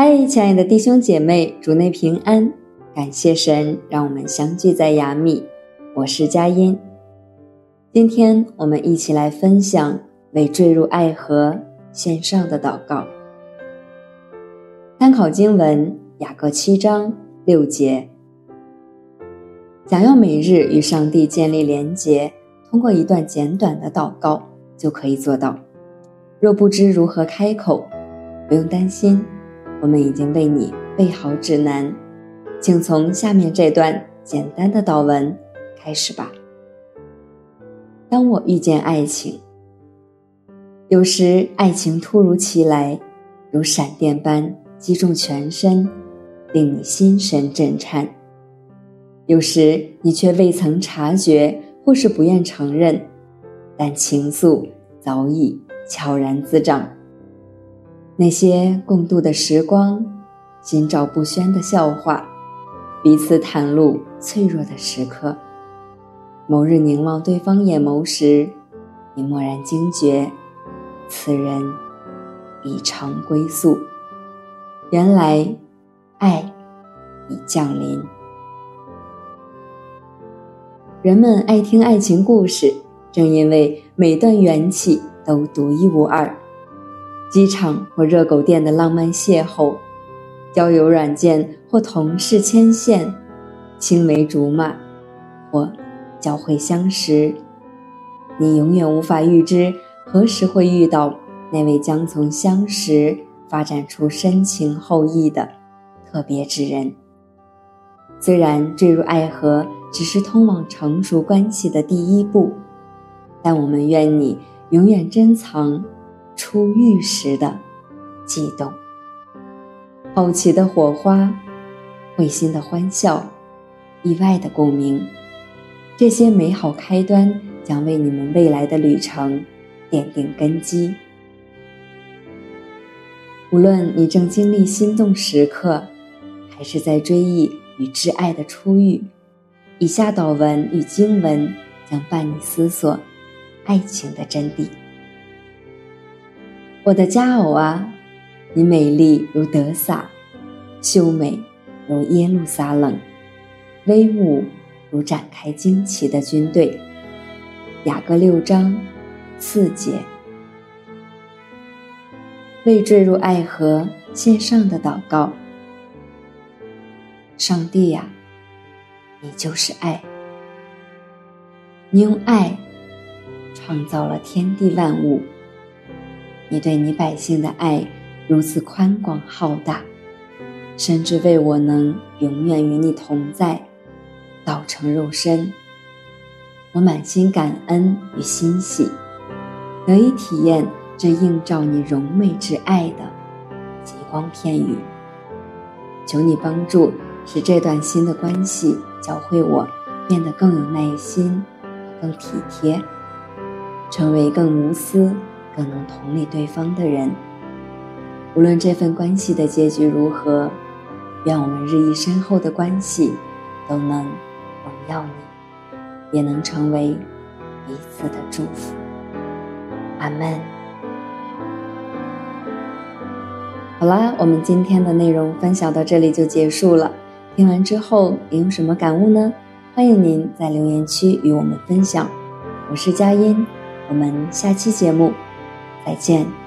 嗨，亲爱的弟兄姐妹，主内平安，感谢神让我们相聚在雅米，我是佳音。今天我们一起来分享为坠入爱河献上的祷告。参考经文雅各7章6节。想要每日与上帝建立连结，通过一段简短的祷告就可以做到。若不知如何开口，不用担心，我们已经为你备好指南，请从下面这段简单的祷文开始吧。当我遇见爱情，有时爱情突如其来，如闪电般击中全身，令你心神震颤；有时你却未曾察觉，或是不愿承认，但情愫早已悄然滋长。那些共度的时光，心照不宣的笑话，彼此袒露脆弱的时刻，某日凝望对方眼眸时，你蓦然惊觉，此人已成归宿。原来爱已降临。人们爱听爱情故事，正因为每段缘起都独一无二。机场或热狗店的浪漫邂逅，交友软件或同事牵线，青梅竹马或交会相识，你永远无法预知何时会遇到那位将从相识发展出深情厚谊的特别之人。虽然坠入爱河只是通往成熟关系的第一步，但我们愿你永远珍藏初遇时的悸动，好奇的火花，会心的欢笑，意外的共鸣，这些美好开端将为你们未来的旅程奠定根基。无论你正经历心动时刻，还是在追忆与挚爱的初遇，以下祷文与经文将伴你思索爱情的真谛。我的佳偶啊，你美丽如得撒，秀美如耶路撒冷，威武如展开旌旗的军队。雅各6章4节。为坠入爱河献上的祷告。上帝啊，你就是爱，你用爱创造了天地万物，你对你百姓的爱如此宽广浩大，甚至为我能永远与你同在道成肉身。我满心感恩与欣喜，得以体验这映照你荣美之爱的极光片语。求你帮助，使这段新的关系教会我变得更有耐心，更体贴，成为更无私更能同理对方的人。无论这份关系的结局如何，愿我们日益深厚的关系都能荣耀你，也能成为彼此的祝福。阿们。好啦，我们今天的内容分享到这里就结束了。听完之后你有什么感悟呢？欢迎您在留言区与我们分享。我是佳音，我们下期节目再见。